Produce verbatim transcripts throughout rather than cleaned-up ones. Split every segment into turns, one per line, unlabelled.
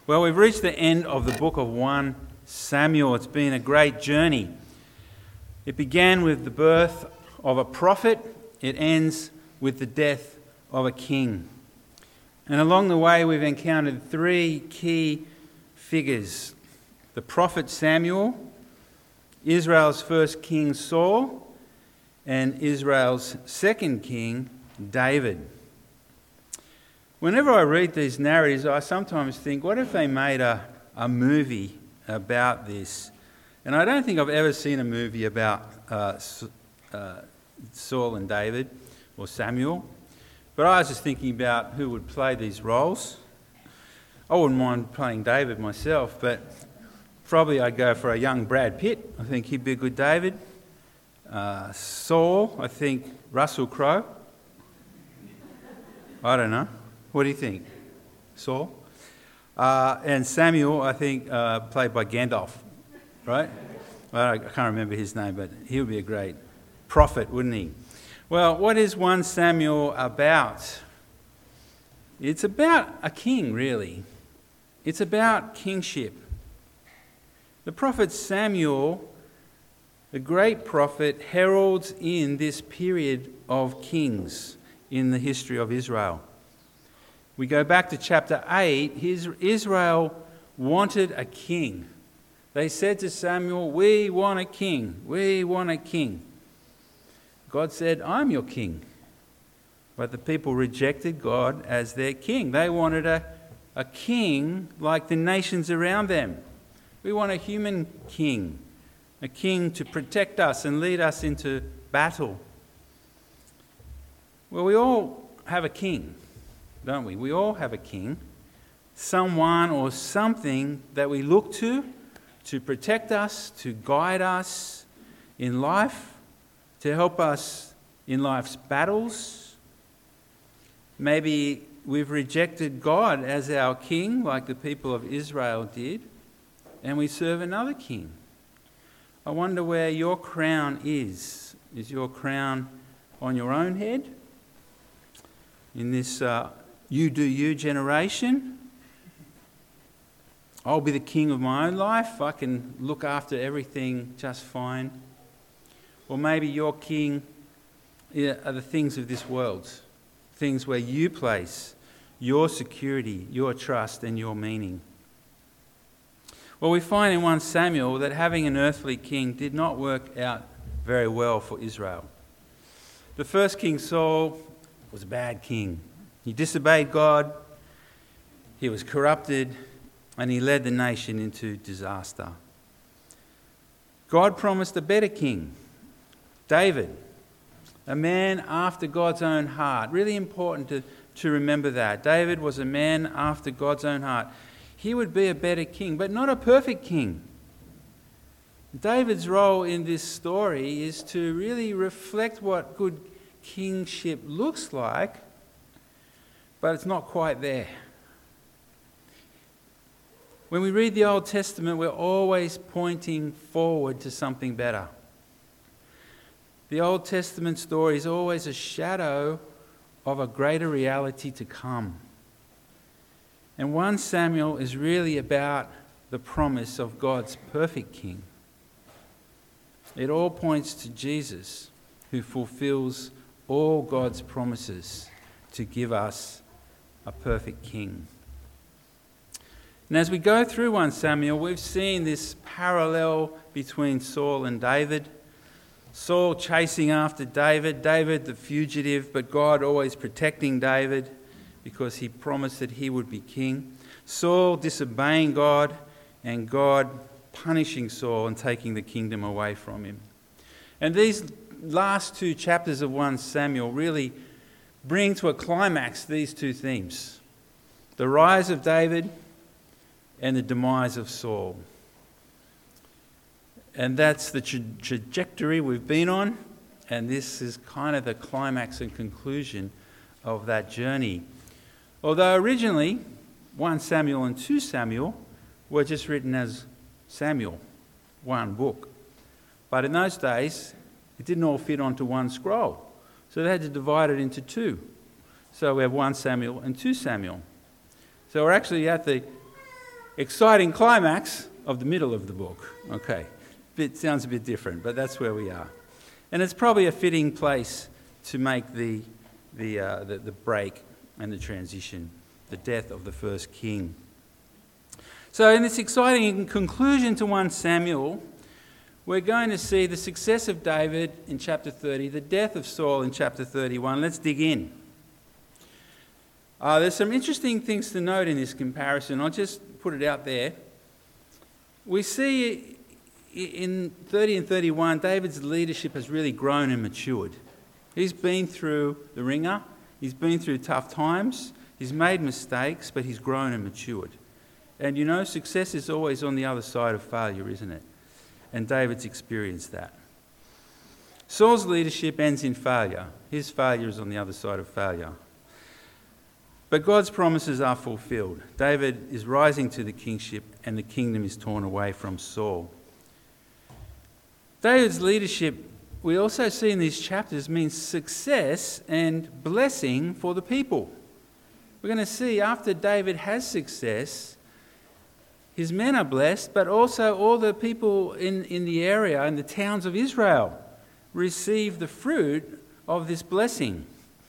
Well, we've reached the end of the book of First Samuel. It's been a great journey. It began with the birth of a prophet. It ends with the death of a king. And along the way, we've encountered three key figures: the prophet Samuel, Israel's first king Saul, and Israel's second king David. Whenever I read these narratives, I sometimes think, what if they made a, a movie about this? And I don't think I've ever seen a movie about uh, uh, Saul and David or Samuel. But I was just thinking about who would play these roles. I wouldn't mind playing David myself, but probably I'd go for a young Brad Pitt. I think he'd be a good David. Uh, Saul, I think Russell Crowe. I don't know. What do you think? Saul? Uh, and Samuel, I think, uh, played by Gandalf, right? Well, I can't remember his name, but he would be a great prophet, wouldn't he? Well, what is First Samuel about? It's about a king, really. It's about kingship. The prophet Samuel, the great prophet, heralds in this period of kings in the history of Israel. We go back to chapter eight. His, Israel wanted a king. They said to Samuel, "We want a king. We want a king." God said, "I'm your king." But the people rejected God as their king. They wanted a, a king like the nations around them. We want a human king, a king to protect us and lead us into battle. Well, we all have a king, don't we? We all have a king, someone or something that we look to to protect us, to guide us in life, to help us in life's battles. Maybe we've rejected God as our king, like the people of Israel did, and we serve another king. I wonder where your crown is. Is your crown on your own head? In this uh, you do you generation? I'll be the king of my own life. I can look after everything just fine. Or maybe your king are the things of this world, things where you place your security, your trust, and your meaning. Well, we find in First Samuel that having an earthly king did not work out very well for Israel. The first king, Saul, was a bad king. He disobeyed God, he was corrupted, and he led the nation into disaster. God promised a better king, David, a man after God's own heart. Really important to, to remember that. David was a man after God's own heart. He would be a better king, but not a perfect king. David's role in this story is to really reflect what good kingship looks like, but it's not quite there. When we read the Old Testament, we're always pointing forward to something better. The Old Testament story is always a shadow of a greater reality to come. And First Samuel is really about the promise of God's perfect king. It all points to Jesus, who fulfills all God's promises to give us a perfect king. And as we go through First Samuel, we've seen this parallel between Saul and David. Saul chasing after David, David the fugitive, but God always protecting David because he promised that he would be king. Saul disobeying God, and God punishing Saul and taking the kingdom away from him. And these last two chapters of First Samuel really bring to a climax these two themes: the rise of David and the demise of Saul. And that's the tra- trajectory we've been on, and this is kind of the climax and conclusion of that journey. Although originally, First Samuel and Second Samuel were just written as Samuel, one book. But in those days, it didn't all fit onto one scroll, so they had to divide it into two. So we have First Samuel and Second Samuel. So we're actually at the exciting climax of the middle of the book. Okay, it sounds a bit different, but that's where we are. And it's probably a fitting place to make the, the, uh, the, the break and the transition, the death of the first king. So in this exciting conclusion to First Samuel, we're going to see the success of David in chapter thirty, the death of Saul in chapter thirty-one. Let's dig in. Uh, there's some interesting things to note in this comparison. I'll just put it out there. We see in thirty and thirty-one, David's leadership has really grown and matured. He's been through the ringer. He's been through tough times. He's made mistakes, but he's grown and matured. And you know, success is always on the other side of failure, isn't it? And David's experienced that. Saul's leadership ends in failure. His failure is on the other side of failure. But God's promises are fulfilled. David is rising to the kingship and the kingdom is torn away from Saul. David's leadership, we also see in these chapters, means success and blessing for the people. We're going to see after David has success, his men are blessed, but also all the people in, in the area, in the towns of Israel, receive the fruit of this blessing.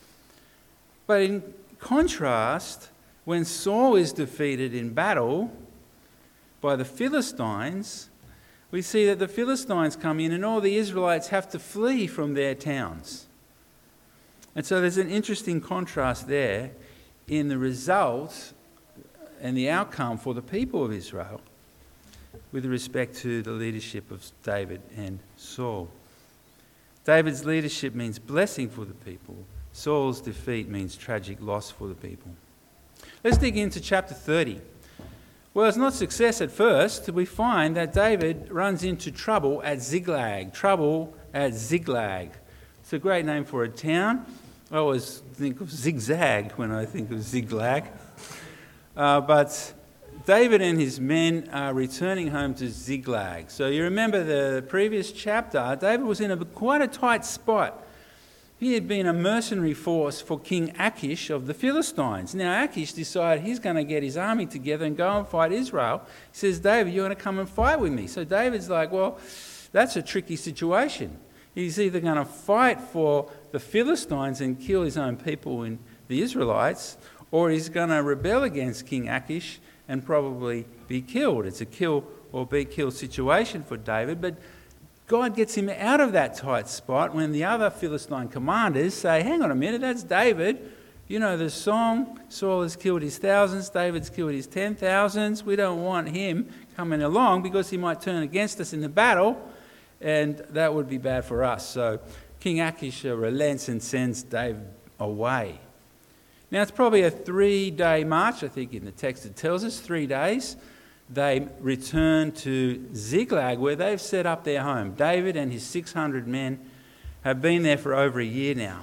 But in contrast, when Saul is defeated in battle by the Philistines, we see that the Philistines come in and all the Israelites have to flee from their towns. And so there's an interesting contrast there in the result and the outcome for the people of Israel with respect to the leadership of David and Saul. David's leadership means blessing for the people. Saul's defeat means tragic loss for the people. Let's dig into chapter thirty. Well, it's not success at first. We find that David runs into trouble at Ziklag. Trouble at Ziklag. It's a great name for a town. I always think of zigzag when I think of Ziklag. Uh, but David and his men are returning home to Ziklag. So you remember the previous chapter, David was in a, quite a tight spot. He had been a mercenary force for King Achish of the Philistines. Now Achish decided he's going to get his army together and go and fight Israel. He says, David, you're going to come and fight with me. So David's like, well, that's a tricky situation. He's either going to fight for the Philistines and kill his own people and the Israelites, or he's going to rebel against King Achish and probably be killed. It's a kill or be killed situation for David, but God gets him out of that tight spot when the other Philistine commanders say, hang on a minute, that's David. You know the song, Saul has killed his thousands, David's killed his ten thousands. We don't want him coming along because he might turn against us in the battle, and that would be bad for us. So King Achish relents and sends David away. Now, it's probably a three-day march. I think in the text it tells us three days. They return to Ziklag, where they've set up their home. David and his six hundred men have been there for over a year now.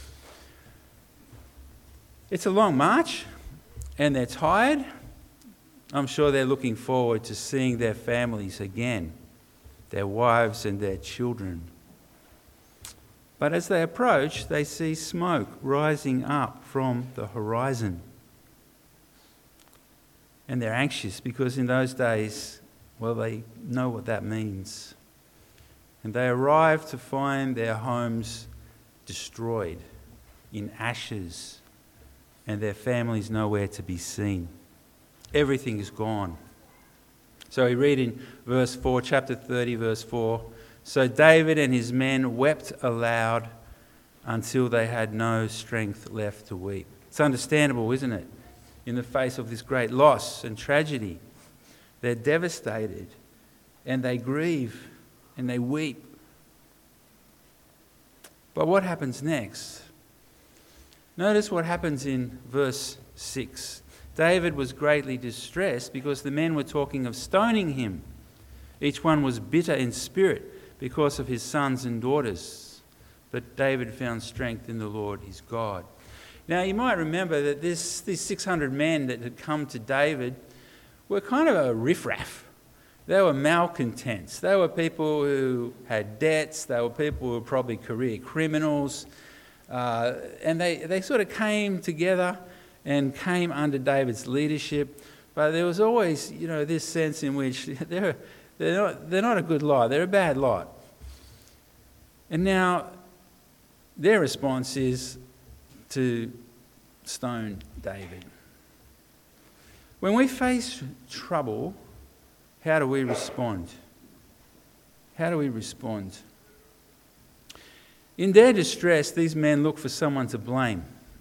It's a long march, and they're tired. I'm sure they're looking forward to seeing their families again, their wives and their children. But as they approach, they see smoke rising up from the horizon. And they're anxious because in those days, well, they know what that means. And they arrive to find their homes destroyed, in ashes, and their families nowhere to be seen. Everything is gone. So we read in verse four, chapter thirty, verse four, so David and his men wept aloud until they had no strength left to weep. It's understandable, isn't it? In the face of this great loss and tragedy, they're devastated and they grieve and they weep. But what happens next? Notice what happens in verse six. David was greatly distressed because the men were talking of stoning him. Each one was bitter in spirit because of his sons and daughters. But David found strength in the Lord his God. Now you might remember that this, these six hundred men that had come to David were kind of a riffraff. They were malcontents. They were people who had debts. They were people who were probably career criminals. Uh, and they, they sort of came together and came under David's leadership But there was always, you know, this sense in which they're, they're, not, they're not a good lot, they're a bad lot. And now their response is to stone David. When we face trouble, how do we respond? How do we respond? In their distress, these men look for someone to blame,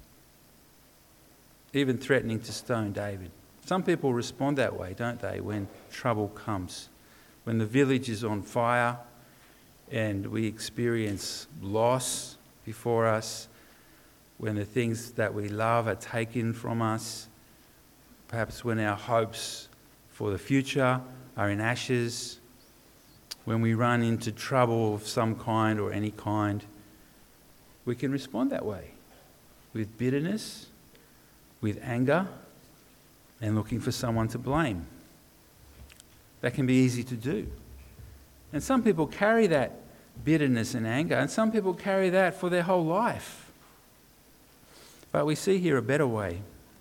even threatening to stone David. Some people respond that way, don't they, when trouble comes, when the village is on fire and we experience loss before us, when the things that we love are taken from us, perhaps when our hopes for the future are in ashes, when we run into trouble of some kind or any kind, we can respond that way, with bitterness, with anger, and looking for someone to blame. That can be easy to do. And some people carry that bitterness and anger, and some people carry that for their whole life. But we see here a better way.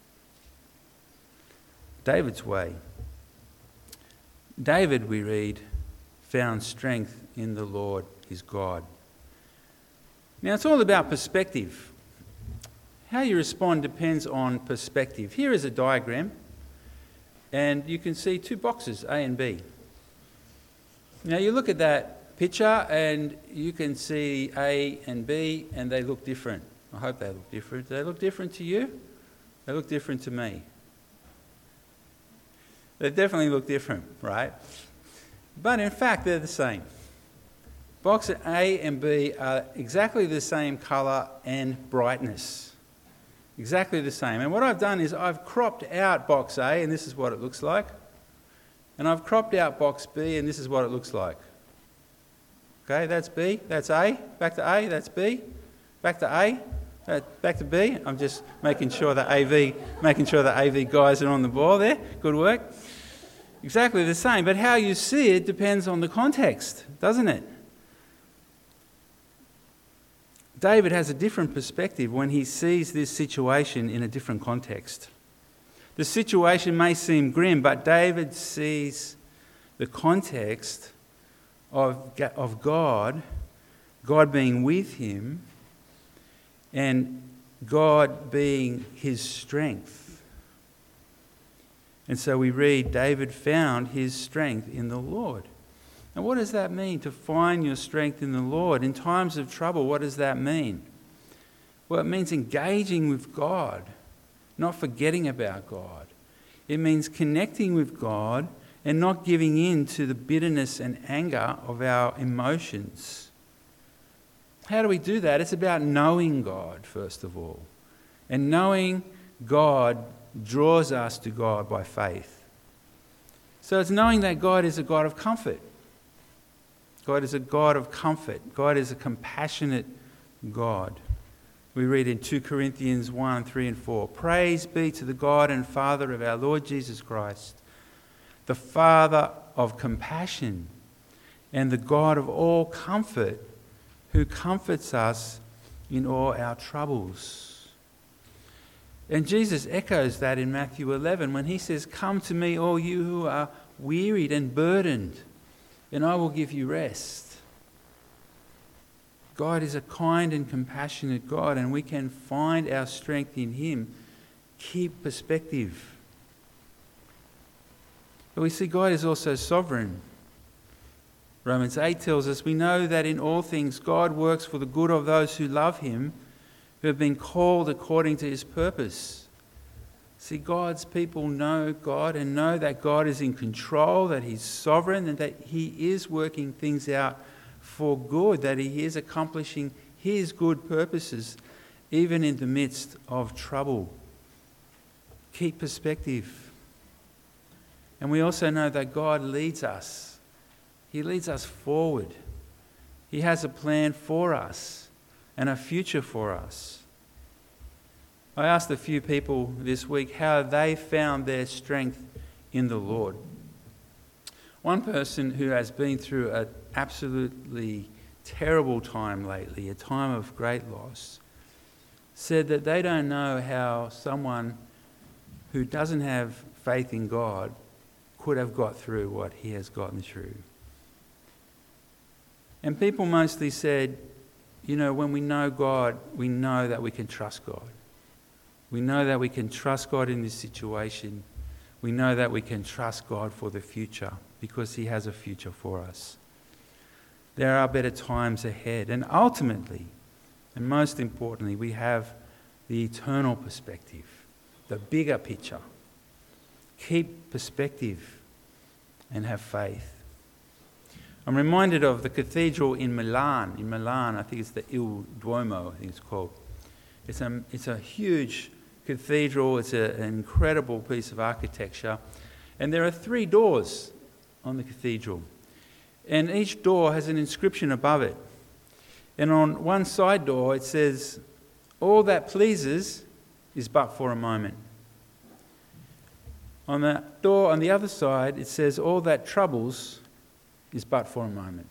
David's way. David, we read, found strength in the Lord his God. Now, it's all about perspective. How you respond depends on perspective. Here is a diagram, and you can see two boxes, A and B. Now, you look at that picture, and you can see A and B, and they look different. I hope they look different. Do they look different to you? They look different to me. They definitely look different, right? But in fact, they're the same. Box A and B are exactly the same colour and brightness. Exactly the same. And what I've done is I've cropped out box A, and this is what it looks like. And I've cropped out box B, and this is what it looks like. Okay, that's B, that's A, back to A, that's B, back to A, uh, back to B. I'm just making sure that A V, making sure that A V guys are on the ball there. Good work. Exactly the same, but how you see it depends on the context, doesn't it? David has a different perspective when he sees this situation in a different context. The situation may seem grim, but David sees the context of, of God, God being with him, and God being his strength. And so we read, David found his strength in the Lord. Now, what does that mean, to find your strength in the Lord? In times of trouble, what does that mean? Well, it means engaging with God, not forgetting about God. It means connecting with God and not giving in to the bitterness and anger of our emotions. How do we do that? It's about knowing God, first of all. And knowing God draws us to God by faith. So it's knowing that God is a God of comfort. God is a God of comfort. God is a compassionate God. We read in Second Corinthians one, three and four, Praise be to the God and Father of our Lord Jesus Christ, the Father of compassion and the God of all comfort, who comforts us in all our troubles. And Jesus echoes that in Matthew eleven when he says, Come to me, all you who are wearied and burdened, and I will give you rest. God is a kind and compassionate God, and we can find our strength in him. Keep perspective. But we see God is also sovereign. Romans eight tells us, we know that in all things God works for the good of those who love him, who have been called according to his purpose. See, God's people know God and know that God is in control, that he's sovereign, and that he is working things out for good, that he is accomplishing his good purposes, even in the midst of trouble. Keep perspective. And we also know that God leads us. He leads us forward. He has a plan for us and a future for us. I asked a few people this week how they found their strength in the Lord. One person who has been through an absolutely terrible time lately, a time of great loss, said that they don't know how someone who doesn't have faith in God could have got through what he has gotten through. And people mostly said, you know, when we know God, we know that we can trust God. We know that we can trust God in this situation. We know that we can trust God for the future because he has a future for us. There are better times ahead. And ultimately, and most importantly, we have the eternal perspective, the bigger picture. Keep perspective and have faith. I'm reminded of the cathedral in Milan. In Milan, I think it's the Il Duomo, I think it's called. It's a, it's a huge cathedral. It's a, an incredible piece of architecture. And there are three doors on the cathedral. And each door has an inscription above it. And on one side door it says, "All that pleases is but for a moment." On the door on the other side it says, "All that troubles is but for a moment."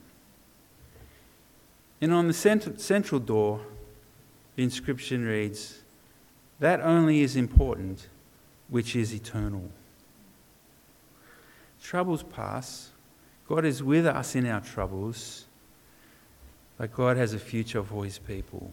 And on the cent- central door, the inscription reads, "That only is important which is eternal." Troubles pass. God is with us in our troubles, but God has a future for his people.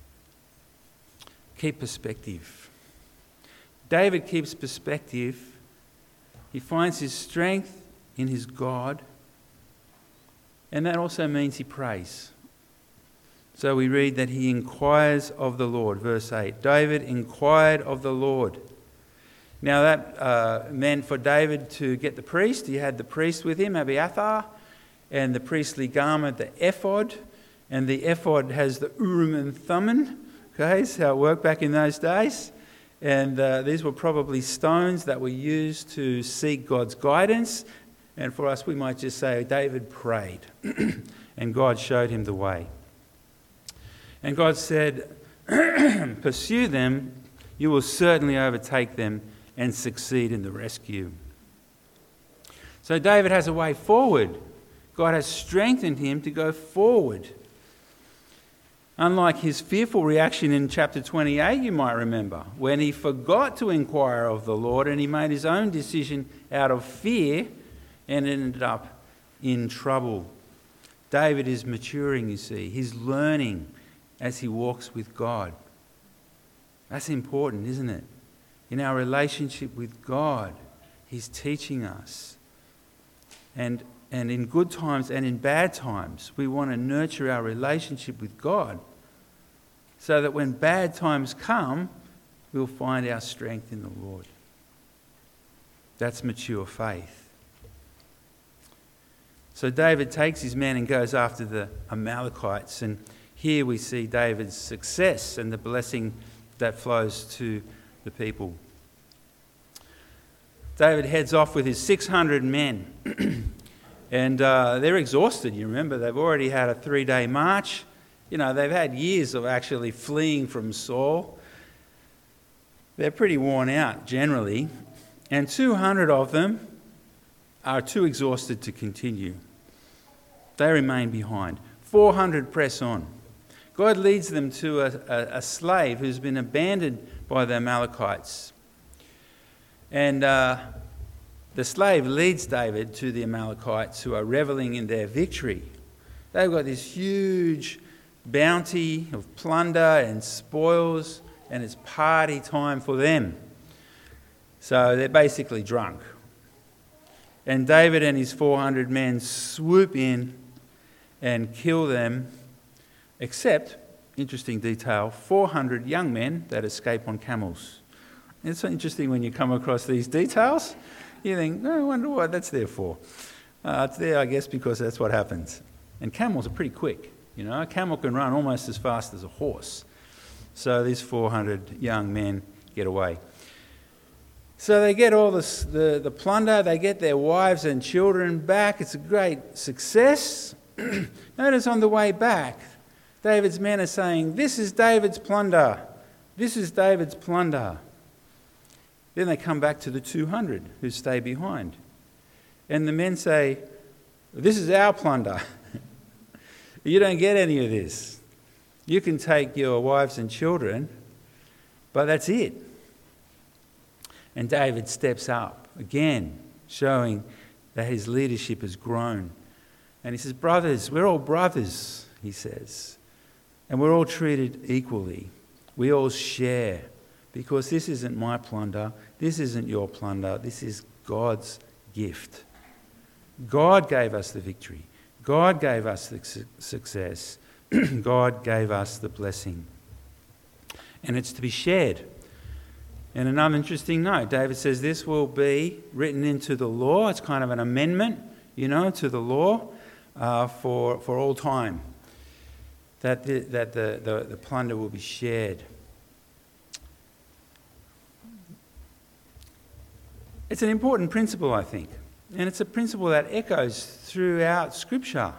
Keep perspective. David keeps perspective. He finds his strength in his God, and that also means he prays. So we read that he inquires of the Lord. Verse eight, David inquired of the Lord. Now that uh, meant for David to get the priest. He had the priest with him, Abiathar, and the priestly garment, the ephod. And the ephod has the Urim and Thummim. Okay, that's how it worked back in those days. And uh, these were probably stones that were used to seek God's guidance. And for us, we might just say David prayed and God showed him the way. And God said, "Pursue them, you will certainly overtake them and succeed in the rescue." So David has a way forward. God has strengthened him to go forward. Unlike his fearful reaction in chapter twenty-eight, you might remember, when he forgot to inquire of the Lord and he made his own decision out of fear and ended up in trouble. David is maturing, you see. He's learning as he walks with God. That's important, isn't it? In our relationship with God, he's teaching us. And, and in good times and in bad times, we want to nurture our relationship with God so that when bad times come, we'll find our strength in the Lord. That's mature faith. So David takes his men and goes after the Amalekites, and here we see David's success and the blessing that flows to the people. David heads off with his six hundred men, and uh, they're exhausted. You remember, they've already had a three-day march. You know, they've had years of actually fleeing from Saul. They're pretty worn out generally, and two hundred of them are too exhausted to continue. They remain behind. four hundred press on. God leads them to a, a, a slave who's been abandoned by the Amalekites. And uh, the slave leads David to the Amalekites who are reveling in their victory. They've got this huge bounty of plunder and spoils, and it's party time for them. So they're basically drunk. And David and his four hundred men swoop in and kill them, except, interesting detail, four hundred young men that escape on camels. And it's so interesting when you come across these details. You think, oh, I wonder what that's there for. Uh, it's there, I guess, because that's what happens. And camels are pretty quick. You know, a camel can run almost as fast as a horse. So these four hundred young men get away. So they get all this, the, the plunder, they get their wives and children back. It's a great success. Notice on the way back, David's men are saying, "This is David's plunder. This is David's plunder." Then they come back to the two hundred who stay behind. And the men say, "This is our plunder. You don't get any of this. You can take your wives and children, but that's it." And David steps up again, showing that his leadership has grown. And he says, brothers, we're all brothers, he says. And we're all treated equally. We all share. Because this isn't my plunder. This isn't your plunder. This is God's gift. God gave us the victory. God gave us the su- success. God gave us the blessing. And it's to be shared. And another interesting note, David says this will be written into the law. It's kind of an amendment, you know, to the law uh, for, for all time. That, the, that the, the, the plunder will be shared. It's an important principle, I think. And it's a principle that echoes throughout Scripture.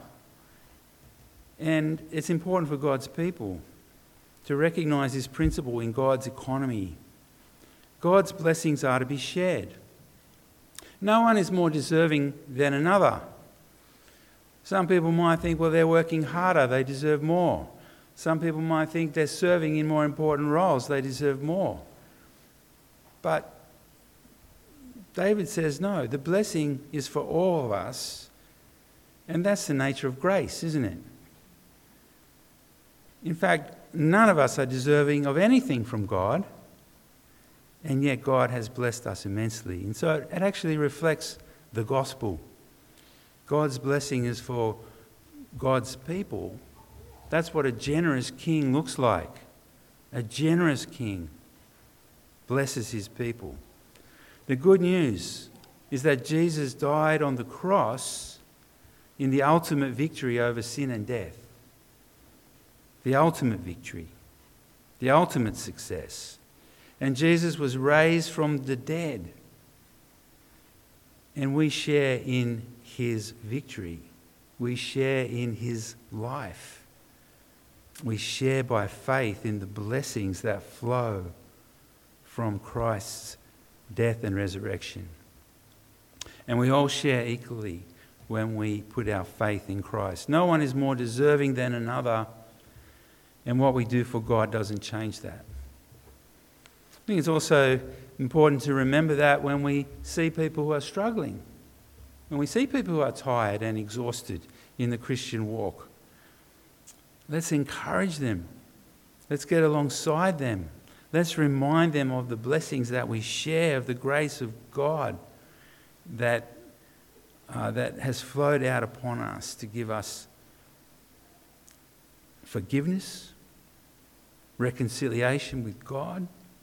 And it's important for God's people to recognise this principle in God's economy. God's blessings are to be shared. No one is more deserving than another. Some people might think, well, they're working harder, they deserve more. Some people might think they're serving in more important roles, they deserve more. But David says, no, the blessing is for all of us, and that's the nature of grace, isn't it? In fact, none of us are deserving of anything from God, and yet God has blessed us immensely. And so it actually reflects the gospel. God's blessing is for God's people. That's what a generous king looks like. A generous king blesses his people. The good news is that Jesus died on the cross in the ultimate victory over sin and death. The ultimate victory. The ultimate success. And Jesus was raised from the dead. And we share in his victory. We share in his life. We share by faith in the blessings that flow from Christ's death and resurrection. And we all share equally when we put our faith in Christ. No one is more deserving than another, and what we do for God doesn't change that. I think it's also important to remember that when we see people who are struggling, when we see people who are tired and exhausted in the Christian walk, let's encourage them. Let's get alongside them. Let's remind them of the blessings that we share, of the grace of God that, uh, that has flowed out upon us to give us forgiveness, reconciliation with God,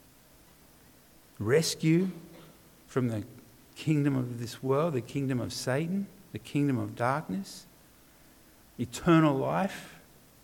rescue from the kingdom of this world, the kingdom of Satan, the kingdom of darkness, eternal life,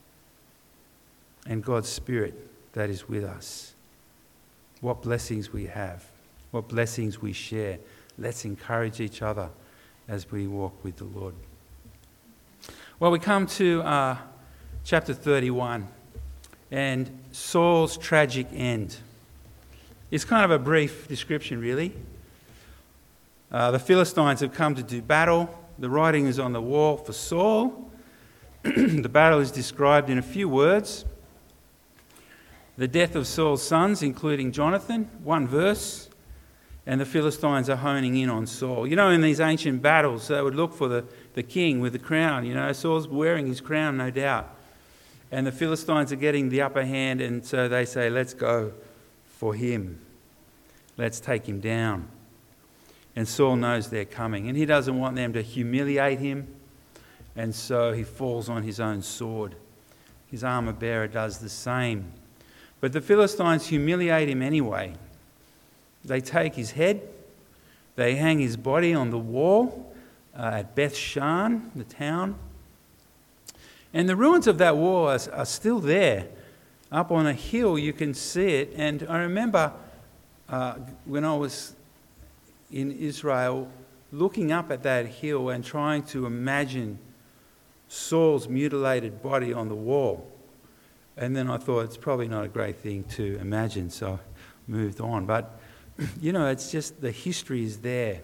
and God's Spirit that is with us. What blessings we have, what blessings we share. Let's encourage each other as we walk with the Lord. Well, we come to uh, chapter thirty-one and Saul's tragic end. It's kind of a brief description, really. Uh, the Philistines have come to do battle. The writing is on the wall for Saul. The battle is described in a few words. The death of Saul's sons, including Jonathan, one verse, and the Philistines are honing in on Saul. You know, in these ancient battles, they would look for the, the king with the crown. You know, Saul's wearing his crown, no doubt. And the Philistines are getting the upper hand, and so they say, let's go for him. Let's take him down. And Saul knows they're coming, and he doesn't want them to humiliate him, and so he falls on his own sword. His armor bearer does the same. But the Philistines humiliate him anyway. They take his head, they hang his body on the wall uh, at Beth Shan, the town. And the ruins of that wall are, are still there. Up on a hill you can see it. And I remember uh, when I was in Israel looking up at that hill and trying to imagine Saul's mutilated body on the wall. And then I thought it's probably not a great thing to imagine, so I moved on. But, you know, it's just the history is there.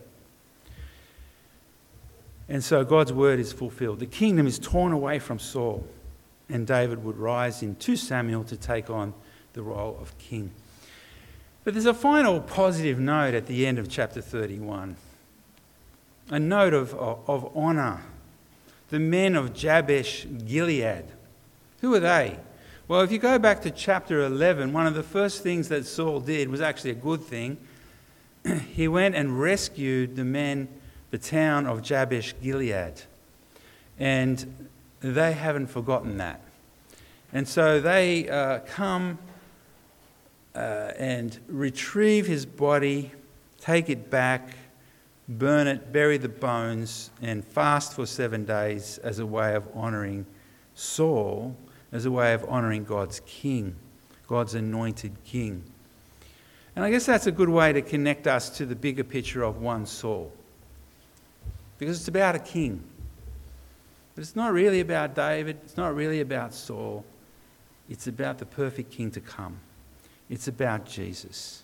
And so God's word is fulfilled. The kingdom is torn away from Saul, and David would rise in Second Samuel to take on the role of king. But there's a final positive note at the end of chapter thirty-one. A note of, of, of honour. The men of Jabesh Gilead. Who are they? Well, if you go back to chapter eleven, one of the first things that Saul did was actually a good thing. He went and rescued the men, the town of Jabesh Gilead. And they haven't forgotten that. And so they uh, come uh, and retrieve his body, take it back, burn it, bury the bones, and fast for seven days as a way of honouring Saul, as a way of honouring God's king, God's anointed king. And I guess that's a good way to connect us to the bigger picture of one Saul. Because it's about a king. But it's not really about David, it's not really about Saul. It's about the perfect king to come. It's about Jesus.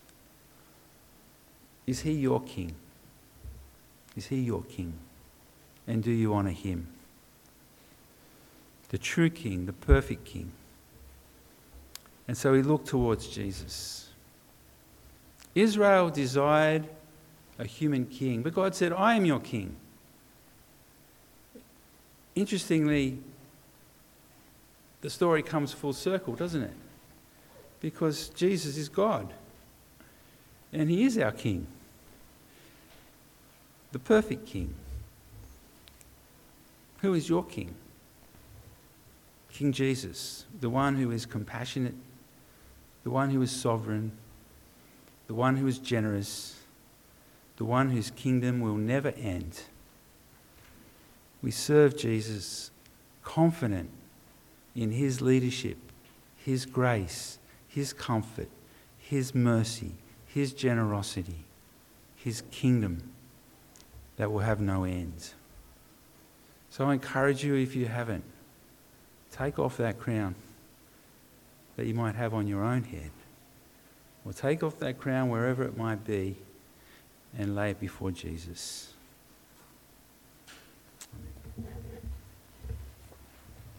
Is he your king? Is he your king? And do you honour him? The true king, the perfect king. And so he looked towards Jesus. Israel desired a human king, but God said, I am your king. Interestingly, the story comes full circle, doesn't it? Because Jesus is God. And he is our king. The perfect king. Who is your king? King Jesus, the one who is compassionate, the one who is sovereign, the one who is generous, the one whose kingdom will never end. We serve Jesus confident in his leadership, his grace, his comfort, his mercy, his generosity, his kingdom that will have no end. So I encourage you, if you haven't, take off that crown that you might have on your own head, or take off that crown wherever it might be and lay it before Jesus.